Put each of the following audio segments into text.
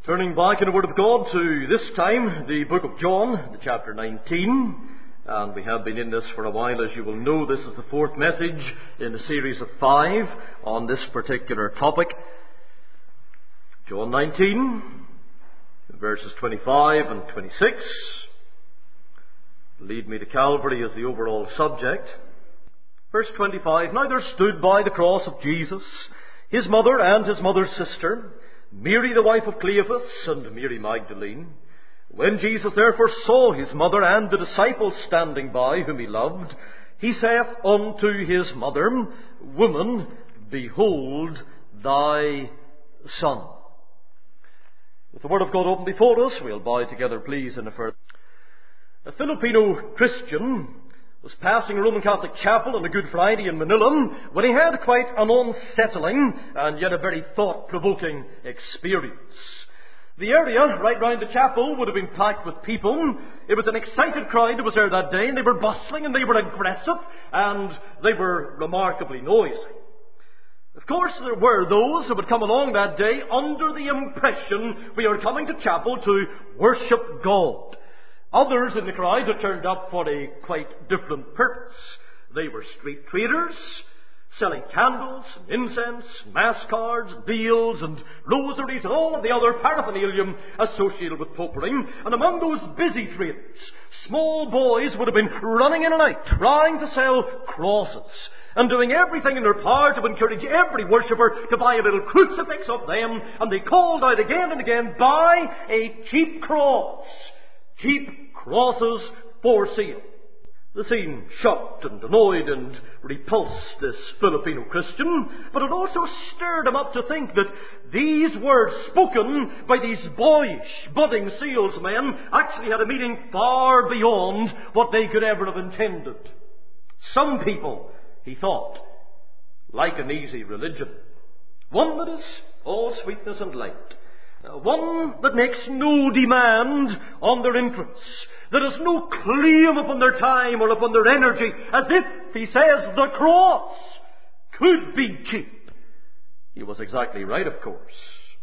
Turning back in the Word of God to this time, the book of John, chapter 19. And we have been in this for a while. As you will know, this is the fourth message in a series of 5 on this particular topic. John 19, verses 25 and 26. Lead me to Calvary as the overall subject. Verse 25, Now there stood by the cross of Jesus his mother and his mother's sister, Mary the wife of Cleophas, and Mary Magdalene. When Jesus therefore saw his mother and the disciples standing by, whom he loved, he saith unto his mother, Woman, behold thy son. With the Word of God open before us, we'll bow together, please, in a further. A Filipino Christian was passing a Roman Catholic chapel on a Good Friday in Manila when he had quite an unsettling and yet a very thought-provoking experience. The area right round the chapel would have been packed with people. It was an excited crowd that was there that day, and they were bustling and they were aggressive and they were remarkably noisy. Of course, there were those who would come along that day under the impression we are coming to chapel to worship God. Others in the crowd had turned up for a quite different purpose. They were street traders, selling candles, incense, mass cards, veils and rosaries and all of the other paraphernalia associated with popery. And among those busy traders, small boys would have been running in and out, trying to sell crosses, and doing everything in their power to encourage every worshipper to buy a little crucifix of them. And they called out again and again, Buy a cheap cross. Cheap crosses for sale. The scene shocked and annoyed and repulsed this Filipino Christian, but it also stirred him up to think that these words spoken by these boyish, budding salesmen actually had a meaning far beyond what they could ever have intended. Some people, he thought, like an easy religion. One that is all sweetness and light. One that makes no demand on their interests, that has no claim upon their time or upon their energy, as if, he says, the cross could be cheap. He was exactly right, of course.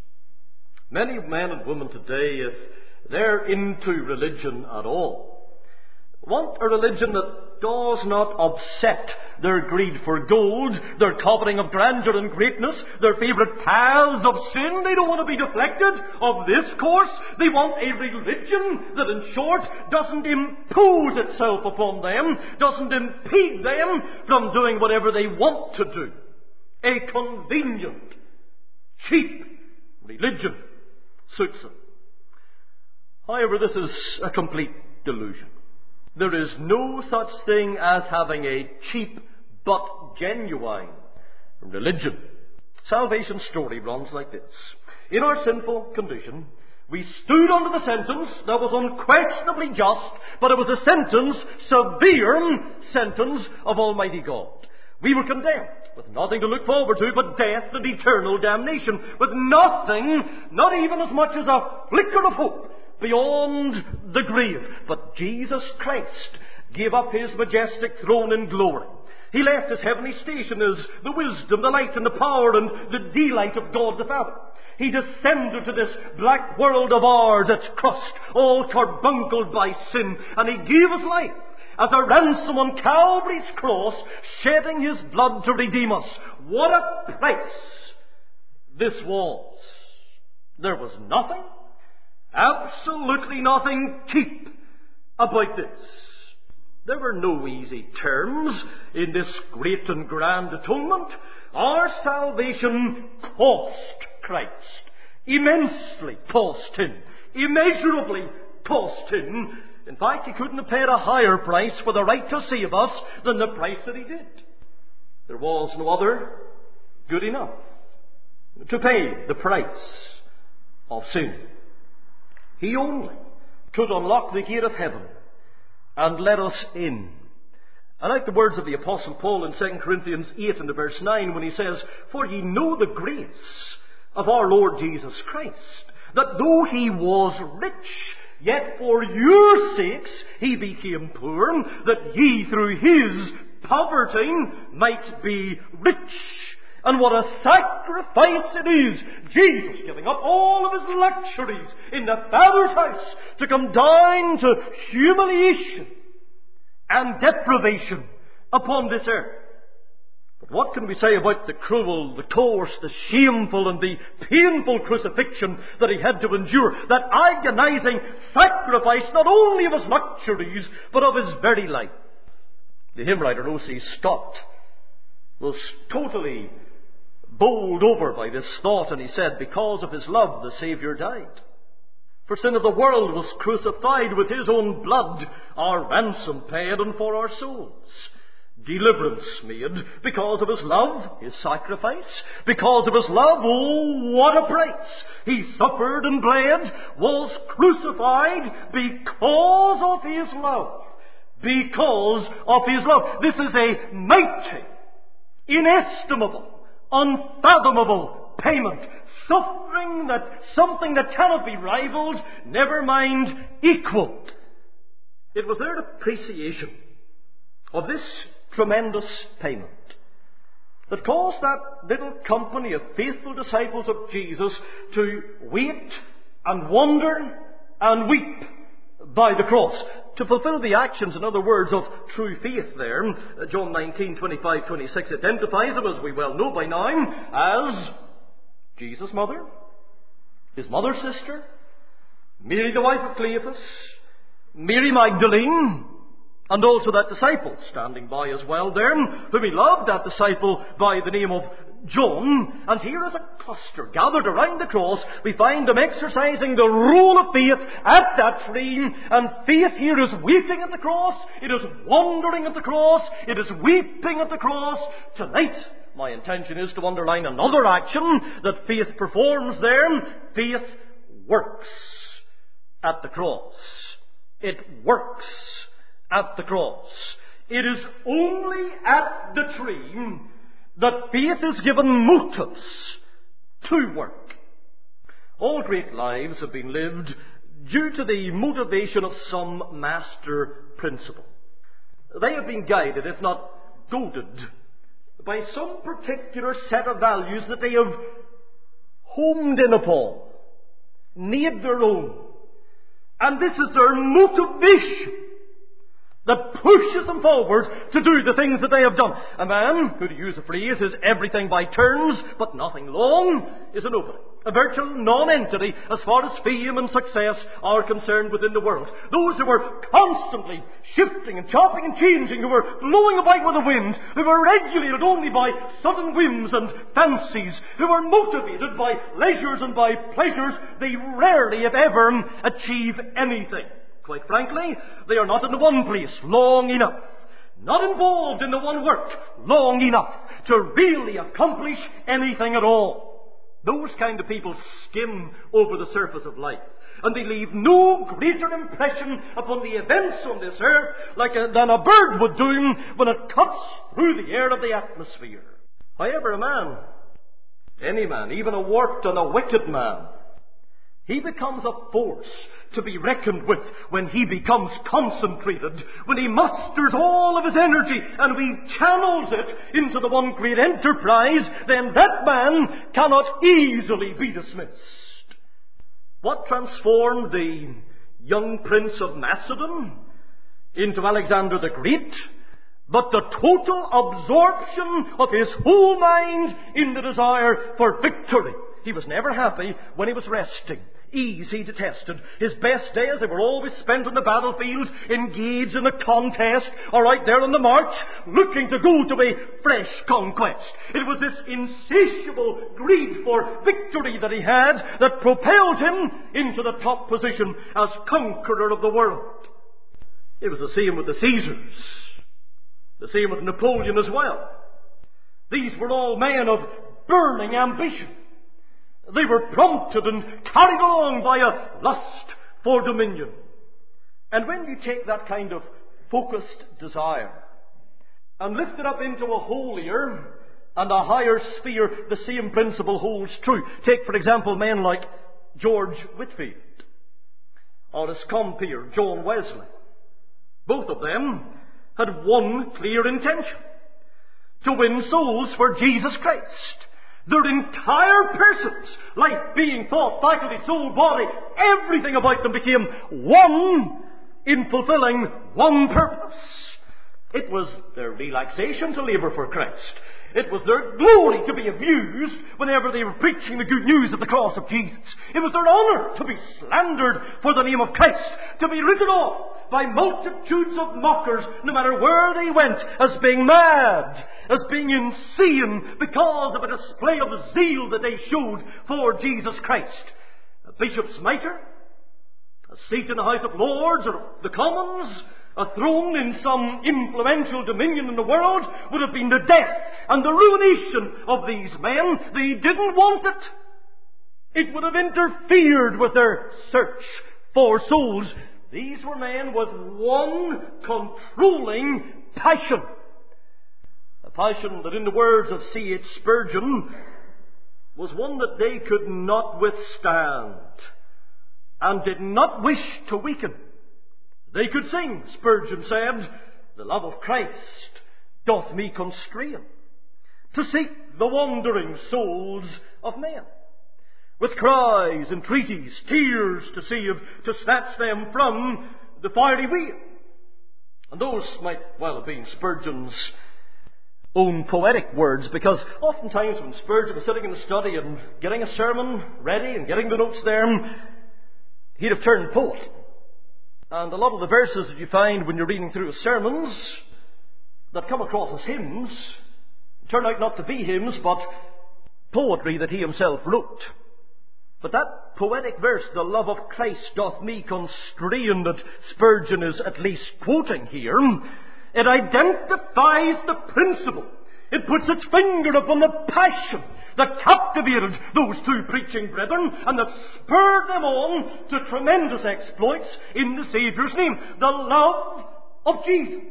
Many men and women today, if they're into religion at all, want a religion that does not upset their greed for gold, their coveting of grandeur and greatness, their favourite paths of sin. They don't want to be deflected of this course. They want a religion that, in short, doesn't impose itself upon them, doesn't impede them from doing whatever they want to do. A convenient, cheap religion suits them. However, this is a complete delusion. There is no such thing as having a cheap but genuine religion. Salvation's story runs like this. In our sinful condition, we stood under the sentence that was unquestionably just, but it was a sentence, severe sentence of Almighty God. We were condemned with nothing to look forward to but death and eternal damnation, with nothing, not even as much as a flicker of hope, beyond the grave. But Jesus Christ gave up his majestic throne in glory. He left his heavenly station as the wisdom, the light and the power and the delight of God the Father. He descended to this black world of ours, its crust, all carbuncled by sin, and he gave his life as a ransom on Calvary's cross, shedding his blood to redeem us. What a price this was! There was nothing, absolutely nothing cheap about this. There were no easy terms in this great and grand atonement. Our salvation cost Christ. Immensely cost him. Immeasurably cost him. In fact, he couldn't have paid a higher price for the right to save us than the price that he did. There was no other good enough to pay the price of sin. He only could unlock the gate of heaven and let us in. I like the words of the Apostle Paul in 2 Corinthians 8 and verse 9 when he says, For ye know the grace of our Lord Jesus Christ, that though he was rich, yet for your sakes he became poor, that ye through his poverty might be rich. And what a sacrifice it is! Jesus giving up all of his luxuries in the Father's house to come down to humiliation and deprivation upon this earth. But what can we say about the cruel, the coarse, the shameful, and the painful crucifixion that he had to endure? That agonizing sacrifice not only of his luxuries, but of his very life. The hymn writer O.C. Scott was totally bowled over by this thought, and he said, because of his love the Saviour died. For sin of the world was crucified, with his own blood our ransom paid, and for our souls deliverance made. Because of his love, his sacrifice. Because of his love, oh, what a price! He suffered and bled, was crucified because of his love. Because of his love. This is a mighty, inestimable, unfathomable payment. Something that cannot be rivaled, never mind equaled. It was their appreciation of this tremendous payment that caused that little company of faithful disciples of Jesus to wait and wonder and weep by the cross. To fulfill the actions, in other words, of true faith there. John 19:25-26 identifies him, as we well know by now, as Jesus' mother, his mother's sister, Mary the wife of Cleophas, Mary Magdalene, and also that disciple standing by as well there, whom he loved, that disciple by the name of John. And here is a cluster gathered around the cross. We find them exercising the role of faith at that tree. And faith here is waiting at the cross. It is wondering at the cross. It is weeping at the cross. Tonight, my intention is to underline another action that faith performs there. Faith works at the cross. It works at the cross. It is only at the tree that faith is given motives to work. All great lives have been lived due to the motivation of some master principle. They have been guided, if not goaded, by some particular set of values that they have homed in upon, made their own. And this is their motivation that pushes them forward to do the things that they have done. A man who, to use a phrase, is everything by turns, but nothing long, is a nobody. A virtual non-entity as far as fame and success are concerned within the world. Those who were constantly shifting and chopping and changing, who were blowing about with the wind, who were regulated only by sudden whims and fancies, who were motivated by leisures and by pleasures, they rarely, if ever, achieve anything. Quite frankly, they are not in the one place long enough, not involved in the one work long enough to really accomplish anything at all. Those kind of people skim over the surface of life, and they leave no greater impression upon the events on this earth than a bird would do when it cuts through the air of the atmosphere. However, a man, any man, even a warped and a wicked man, he becomes a force to be reckoned with when he becomes concentrated, when he musters all of his energy and he channels it into the one great enterprise. Then that man cannot easily be dismissed. What transformed the young prince of Macedon into Alexander the Great but the total absorption of his whole mind in the desire for victory? He was never happy when he was resting. Ease he detested. His best days, they were always spent on the battlefield, engaged in a contest, or out there on the march, looking to go to a fresh conquest. It was this insatiable greed for victory that he had that propelled him into the top position as conqueror of the world. It was the same with the Caesars. The same with Napoleon as well. These were all men of burning ambition. They were prompted and carried along by a lust for dominion. And when you take that kind of focused desire and lift it up into a holier and a higher sphere, the same principle holds true. Take, for example, men like George Whitefield or his compeer, John Wesley. Both of them had one clear intention: to win souls for Jesus Christ. Their entire persons, life, being, thought, faculty, soul, body, everything about them became one in fulfilling one purpose. It was their relaxation to labour for Christ. It was their glory to be abused whenever they were preaching the good news of the cross of Jesus. It was their honour to be slandered for the name of Christ, to be written off by multitudes of mockers, no matter where they went, as being mad, as being insane, because of a display of zeal that they showed for Jesus Christ. A bishop's mitre, a seat in the House of Lords or the Commons, a throne in some influential dominion in the world would have been the death and the ruination of these men. They didn't want it. It would have interfered with their search for souls. These were men with one controlling passion. A passion that, in the words of C.H. Spurgeon, was one that they could not withstand and did not wish to weaken. They could sing, Spurgeon said, "The love of Christ doth me constrain to seek the wandering souls of men, with cries, entreaties, tears to save, to snatch them from the fiery wheel." And those might well have been Spurgeon's own poetic words, because oftentimes when Spurgeon was sitting in the study and getting a sermon ready and getting the notes there, he'd have turned poet. And a lot of the verses that you find when you're reading through his sermons that come across as hymns turn out not to be hymns, but poetry that he himself wrote. But that poetic verse, "The love of Christ doth me constrain," that Spurgeon is at least quoting here, it identifies the principle. It puts its finger upon the passion that captivated those two preaching brethren and that spurred them on to tremendous exploits in the Saviour's name. The love of Jesus,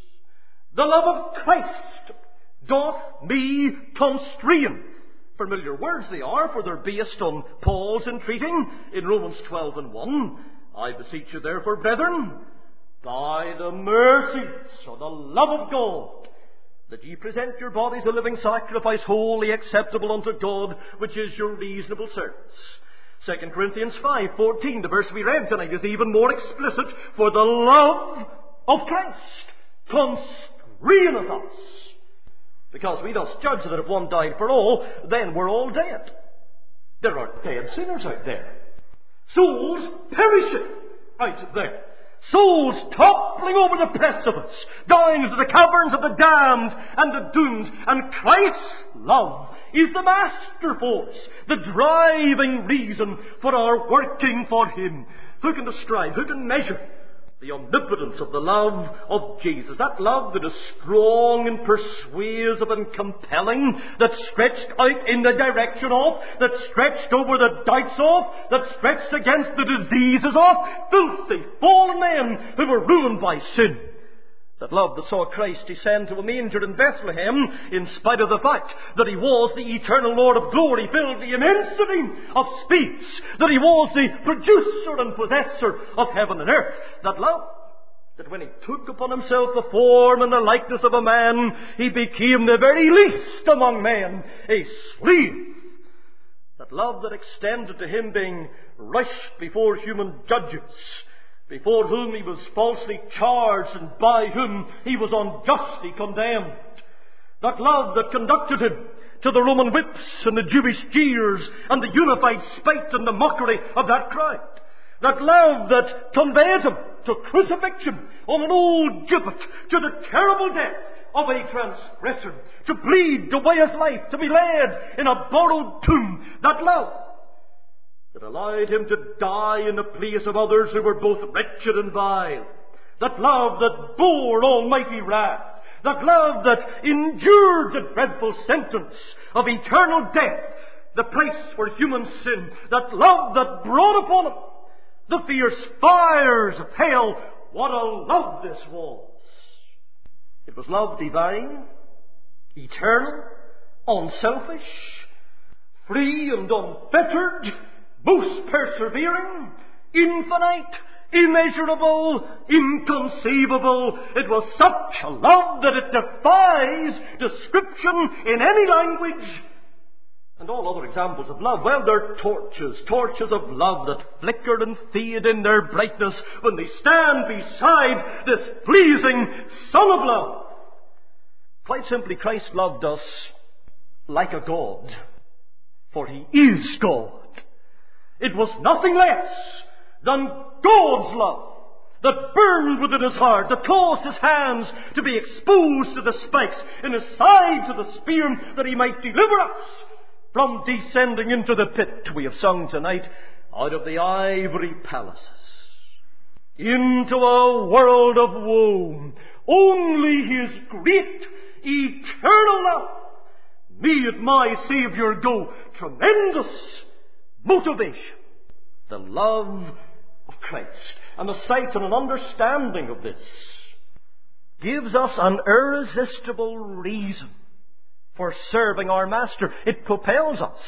the love of Christ doth me constrain. Familiar words they are, for they're based on Paul's entreating in Romans 12:1. "I beseech you therefore, brethren, by the mercies or the love of God, that ye present your bodies a living sacrifice, wholly acceptable unto God, which is your reasonable service." 2 Corinthians 5:14, the verse we read tonight, is even more explicit. "For the love of Christ constraineth us, because we thus judge that if one died for all, then we're all dead." There are dead sinners out there. Souls perishing out there. Souls toppling over the precipice, down into the caverns of the damned and the doomed. And Christ's love is the master force, the driving reason for our working for Him. Who can describe, who can measure the omnipotence of the love of Jesus? That love that is strong and persuasive and compelling, that stretched out in the direction of, that stretched over the doubts of, that stretched against the diseases of filthy, fallen men who were ruined by sin. That love that saw Christ descend to a manger in Bethlehem, in spite of the fact that He was the eternal Lord of glory, filled the immensity of space, that He was the producer and possessor of heaven and earth. That love that when He took upon Himself the form and the likeness of a man, He became the very least among men, a slave. That love that extended to Him being rushed before human judges, before whom He was falsely charged and by whom He was unjustly condemned. That love that conducted Him to the Roman whips and the Jewish jeers and the unified spite and the mockery of that crowd. That love that conveyed Him to crucifixion on an old gibbet, to the terrible death of a transgressor, to bleed away His life, to be laid in a borrowed tomb. That love that allowed Him to die in the place of others who were both wretched and vile. That love that bore almighty wrath. That love that endured the dreadful sentence of eternal death, the price for human sin. That love that brought upon Him the fierce fires of hell. What a love this was! It was love divine, eternal, unselfish, free and unfettered, most persevering, infinite, immeasurable, inconceivable. It was such a love that it defies description in any language. And all other examples of love, well, they're torches of love that flicker and fade in their brightness when they stand beside this pleasing Son of love. Quite simply, Christ loved us like a God, for He is God. It was nothing less than God's love that burned within His heart, that caused His hands to be exposed to the spikes, and His side to the spear, that He might deliver us from descending into the pit, we have sung tonight, out of the ivory palaces, into a world of woe. Only His great, eternal love made my Saviour go. Tremendous motivation. The love of Christ. And a sight and an understanding of this gives us an irresistible reason for serving our Master. It propels us.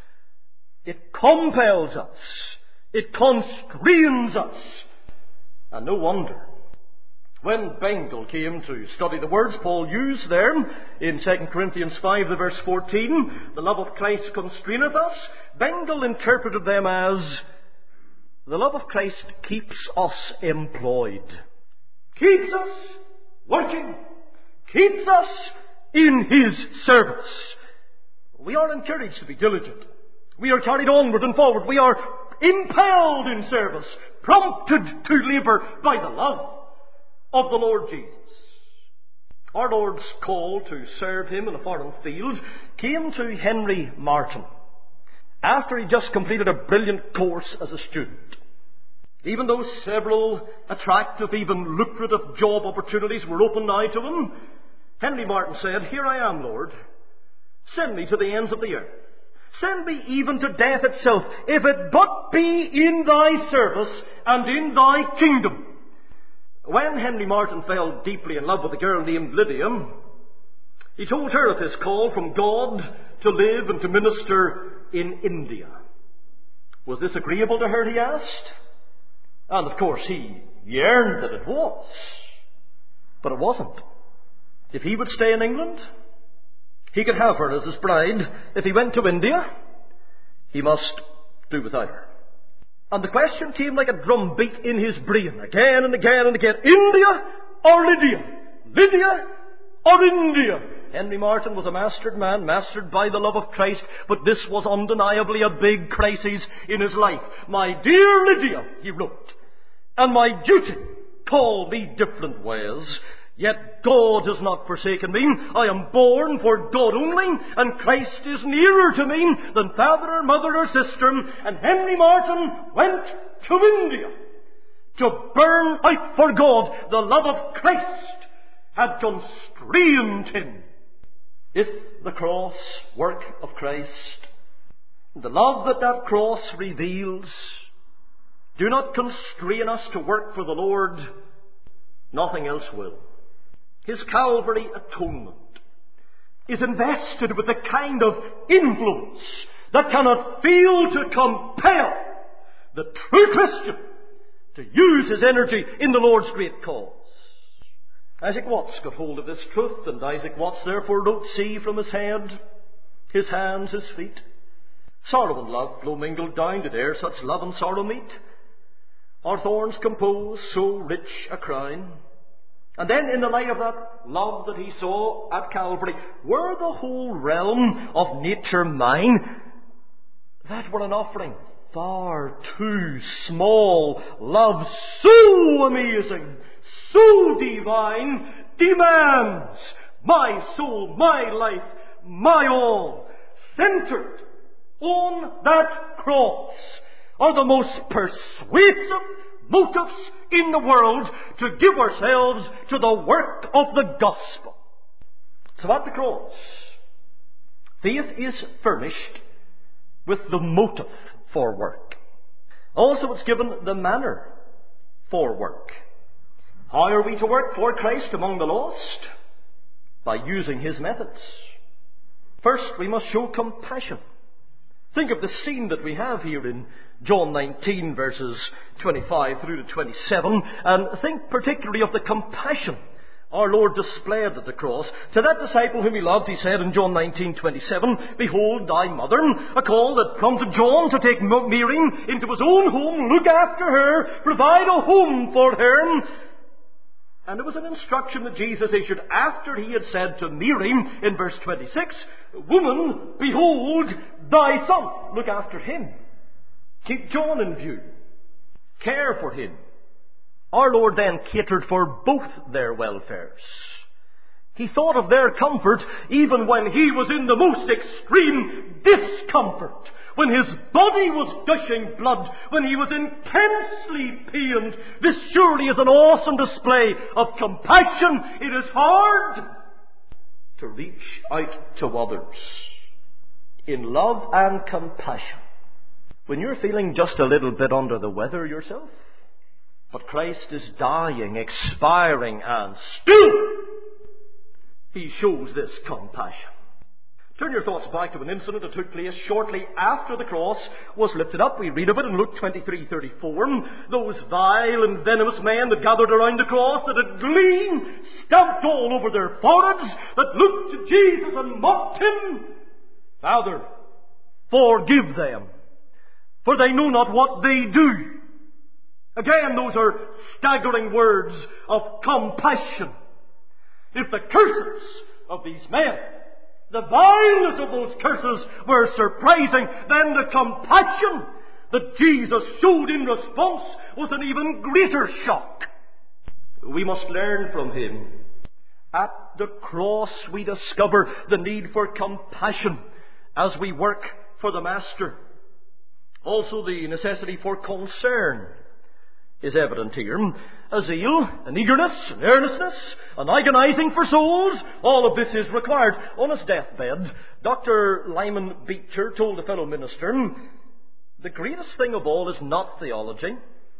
It compels us. It constrains us. And no wonder. When Bengel came to study the words Paul used there in 2 Corinthians 5, the verse 14, the love of Christ constraineth us, Bengel interpreted them as, the love of Christ keeps us employed. Keeps us working. Keeps us in His service. We are encouraged to be diligent. We are carried onward and forward. We are impelled in service, prompted to labour by the love of the Lord Jesus. Our Lord's call to serve Him in a foreign field came to Henry Martyn after he just completed a brilliant course as a student. Even though several attractive, even lucrative job opportunities were open now to him, Henry Martyn said, "Here I am, Lord. Send me to the ends of the earth. Send me even to death itself, if it but be in Thy service and in Thy kingdom." When Henry Martyn fell deeply in love with a girl named Lydia, he told her of his call from God to live and to minister in India. Was this agreeable to her, he asked? And of course he yearned that it was. But it wasn't. If he would stay in England, he could have her as his bride. If he went to India, he must do without her. And the question came like a drumbeat in his brain, again and again and again. India or Lydia? Lydia or India? Henry Martyn was a mastered man, mastered by the love of Christ, but this was undeniably a big crisis in his life. "My dear Lydia," he wrote, "and my duty call me different ways. Yet God has not forsaken me. I am born for God only, and Christ is nearer to me than father or mother or sister." And Henry Martyn went to India to burn out for God. The love of Christ had constrained him. If the cross work of Christ, the love that cross reveals, do not constrain us to work for the Lord, nothing else will. His Calvary atonement is invested with a kind of influence that cannot fail to compel the true Christian to use his energy in the Lord's great cause. Isaac Watts got hold of this truth, and Isaac Watts therefore wrote, "See from his head, his hands, his feet, sorrow and love flow mingled down, did e'er such love and sorrow meet? Our thorns compose so rich a crown." And then in the light of that love that he saw at Calvary, were the whole realm of nature mine? That were an offering far too small. Love so amazing, so divine, demands my soul, my life, my all. Centered on that cross are the most persuasive motives in the world to give ourselves to the work of the gospel. So at the cross, faith is furnished with the motive for work. Also it's given the manner for work. How are we to work for Christ among the lost? By using His methods. First, we must show compassion. Think of the scene that we have here in John 19, verses 25 through to 27, and think particularly of the compassion our Lord displayed at the cross. To that disciple whom he loved, he said in John 19:27, "Behold thy mother," a call that prompted John to take Mary into his own home, look after her, provide a home for her. And it was an instruction that Jesus issued after he had said to Mary in verse 26, "Woman, behold thy son." Look after him. Keep John in view. Care for him. Our Lord then catered for both their welfares. He thought of their comfort even when he was in the most extreme discomfort, when his body was gushing blood, when he was intensely pained. This surely is an awesome display of compassion. It is hard to reach out to others in love and compassion when you're feeling just a little bit under the weather yourself. But Christ is dying, expiring, and still he shows this compassion. Turn your thoughts back to an incident that took place shortly after the cross was lifted up. We read of it in Luke 23:34. Those vile and venomous men that gathered around the cross, that had gleam stamped all over their foreheads, that looked to Jesus and mocked him. "Father, forgive them, for they know not what they do." Again, those are staggering words of compassion. If the curses of these men, the vileness of those curses were surprising, then the compassion that Jesus showed in response was an even greater shock. We must learn from him. At the cross we discover the need for compassion as we work for the Master. Also the necessity for concern is evident here. A zeal, an eagerness, an earnestness, an agonizing for souls, all of this is required. On his deathbed, Dr. Lyman Beecher told a fellow minister, "The greatest thing of all is not theology,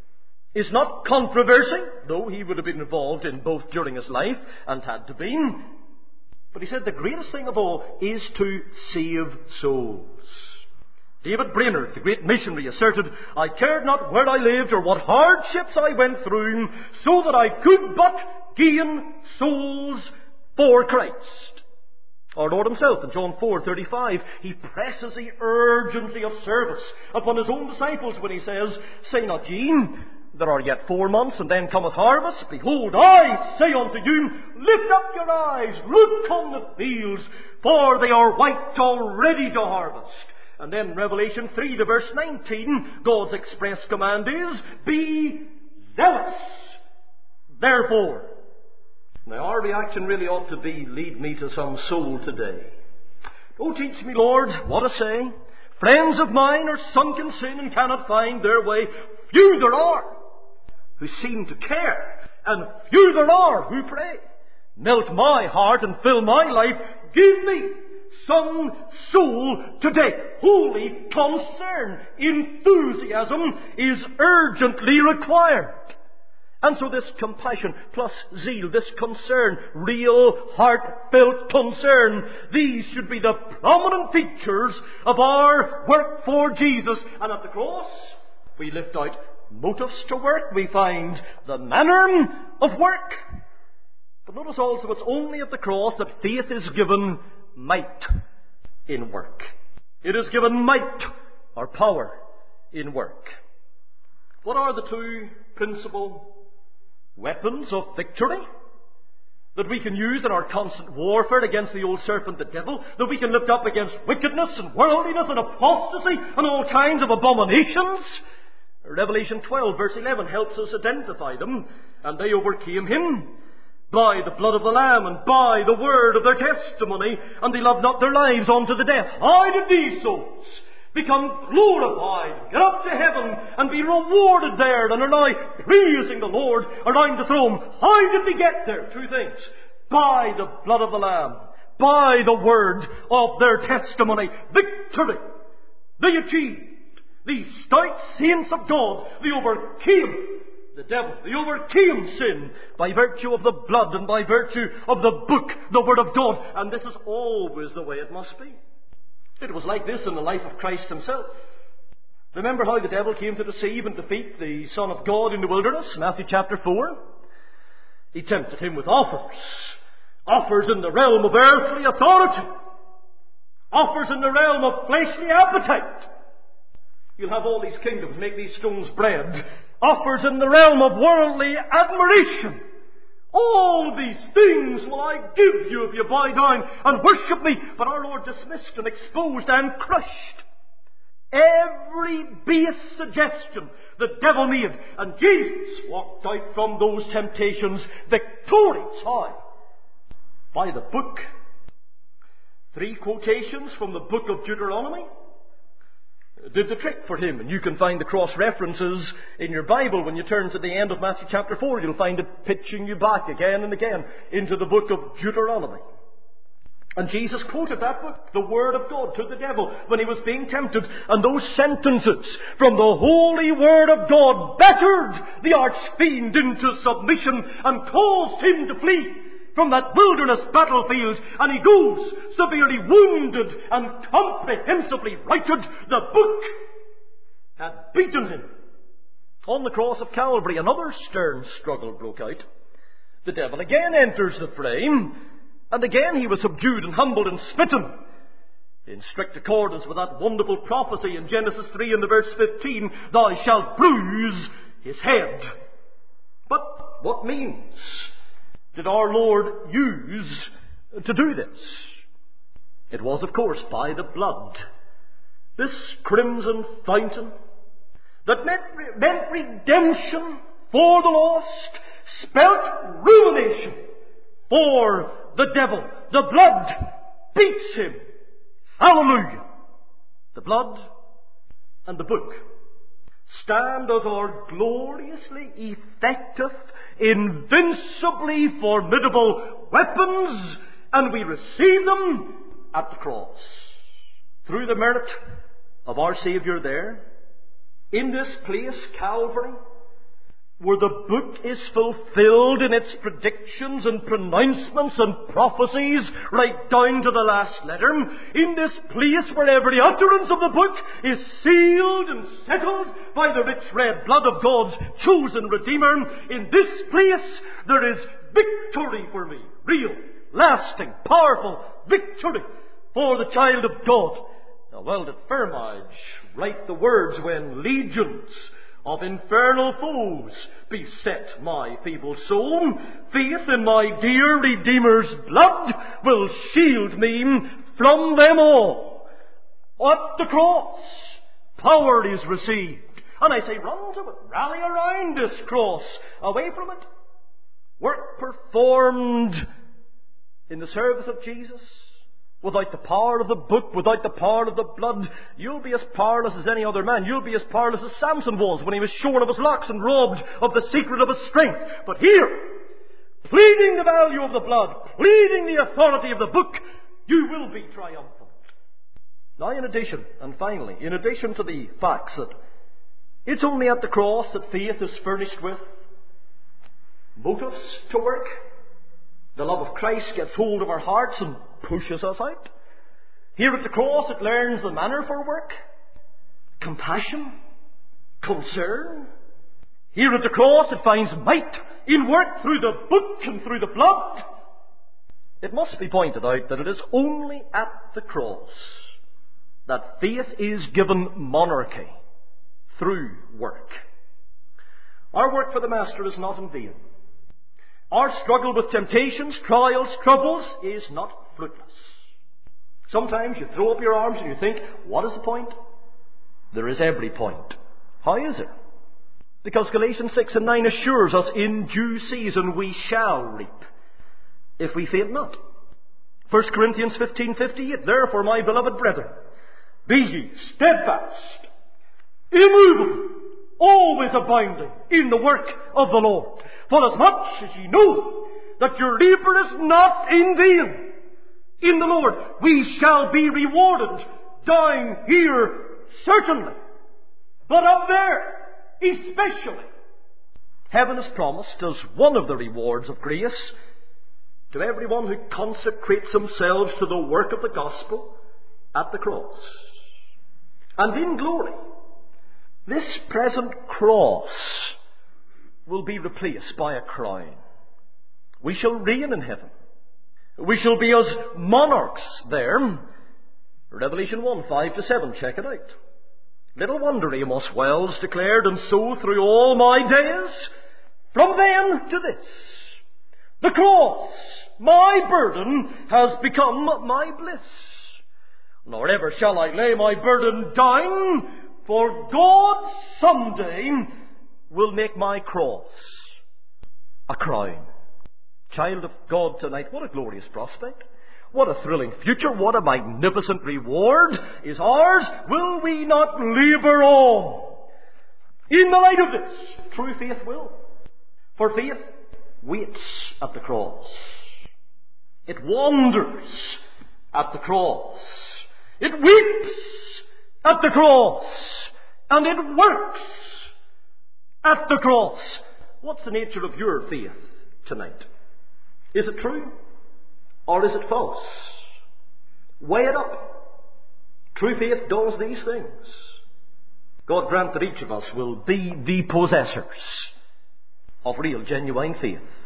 is not controversy," though he would have been involved in both during his life and had to be. But he said the greatest thing of all is to save souls. David Brainerd, the great missionary, asserted, "I cared not where I lived or what hardships I went through, so that I could but gain souls for Christ." Our Lord himself in John 4:35, he presses the urgency of service upon his own disciples when he says, "Say not ye, there are yet 4 months, and then cometh harvest. Behold, I say unto you, lift up your eyes, look on the fields, for they are white already to harvest." And then Revelation 3 to verse 19, God's express command is, "Be zealous, therefore." Now our reaction really ought to be, "Lead me to some soul today. Oh, teach me, Lord, what to say. Friends of mine are sunk in sin and cannot find their way. Few there are who seem to care, and few there are who pray. Melt my heart and fill my life. Give me some soul today." Holy concern, enthusiasm is urgently required. And so this compassion plus zeal, this concern, real heartfelt concern, these should be the prominent features of our work for Jesus. And at the cross, we lift out motives to work. We find the manner of work. But notice also it's only at the cross that faith is given might in work. It is given might or power in work. What are the two principal weapons of victory that we can use in our constant warfare against the old serpent, the devil, that we can lift up against wickedness and worldliness and apostasy and all kinds of abominations? Revelation 12 verse 11 helps us identify them. "And they overcame him by the blood of the Lamb and by the word of their testimony, and they loved not their lives unto the death." How did these souls become glorified, get up to heaven, and be rewarded there, and are now praising the Lord around the throne? How did they get there? Two things. By the blood of the Lamb, by the word of their testimony. Victory! They achieved. These stout saints of God, they overcame the devil. They overcame sin by virtue of the blood and by virtue of the book, the Word of God. And this is always the way it must be. It was like this in the life of Christ himself. Remember how the devil came to deceive and defeat the Son of God in the wilderness, Matthew chapter 4? He tempted him with offers. Offers in the realm of earthly authority. Offers in the realm of fleshly appetite. You'll have all these kingdoms, make these stones bread. Offers in the realm of worldly admiration. All these things will I give you if you bow down and worship me. But our Lord dismissed and exposed and crushed every base suggestion the devil made. And Jesus walked out from those temptations victorious. How? By the book. 3 quotations from the book of Deuteronomy did the trick for him. And you can find the cross references in your Bible. When you turn to the end of Matthew chapter 4, you'll find it pitching you back again and again into the book of Deuteronomy. And Jesus quoted that book, the Word of God, to the devil when he was being tempted. And those sentences from the holy Word of God bettered the archfiend into submission and caused him to flee from that wilderness battlefield. And he goes severely wounded and comprehensively righted. The book had beaten him. On the cross of Calvary, another stern struggle broke out. The devil again enters the frame. And again he was subdued and humbled and smitten, in strict accordance with that wonderful prophecy in Genesis 3 and the verse 15, thou shalt bruise his head. But what means did our Lord use to do this? It was, of course, by the blood. This crimson fountain that meant redemption for the lost, spelt ruination for the devil. The blood beats him. Hallelujah! The blood and the book stand as our gloriously effective, invincibly formidable weapons, and we receive them at the cross. Through the merit of our Saviour there, in this place, Calvary, where the book is fulfilled in its predictions and pronouncements and prophecies right down to the last letter, in this place where every utterance of the book is sealed and settled by the rich red blood of God's chosen Redeemer, in this place there is victory for me. Real, lasting, powerful victory for the child of God. Now, well did Firmage write the words when legions of infernal foes beset my feeble soul. Faith in my dear Redeemer's blood will shield me from them all. At the cross, power is received. And I say, run to it, rally around this cross, away from it. Work performed in the service of Jesus. Without the power of the book, without the power of the blood, you'll be as powerless as any other man. You'll be as powerless as Samson was when he was shorn of his locks and robbed of the secret of his strength. But here, pleading the value of the blood, pleading the authority of the book, you will be triumphant. Now, in addition, and finally, in addition to the facts that it's only at the cross that faith is furnished with motives to work, the love of Christ gets hold of our hearts and pushes us out. Here at the cross it learns the manner for work, compassion, concern. Here at the cross it finds might in work through the book and through the blood. It must be pointed out that it is only at the cross that faith is given monarchy through work. Our work for the Master is not in vain. Our struggle with temptations, trials, troubles is not fruitless. Sometimes you throw up your arms and you think, what is the point? There is every point. How is it? Because Galatians 6 and 9 assures us in due season we shall reap, if we faint not. 1 Corinthians 15:58, therefore, my beloved brethren, be ye steadfast, immovable, always abounding in the work of the Lord. For as much as ye know that your labour is not in vain in the Lord, we shall be rewarded down here certainly, but up there especially. Heaven is promised as one of the rewards of grace to everyone who consecrates themselves to the work of the gospel at the cross. And in glory, this present cross will be replaced by a crown. We shall reign in heaven. We shall be as monarchs there. Revelation 1, 5-7, check it out. Little wonder Amos Wells declared, and so through all my days, from then to this, the cross, my burden, has become my bliss. Nor ever shall I lay my burden down, for God someday will make my cross a crown. Child of God tonight, what a glorious prospect. What a thrilling future. What a magnificent reward is ours. Will we not labour on? In the light of this, true faith will. For faith waits at the cross. It wanders at the cross. It weeps at the cross. And it works at the cross. What's the nature of your faith tonight? Is it true? Or is it false? Weigh it up. True faith does these things. God grant that each of us will be the possessors of real, genuine faith.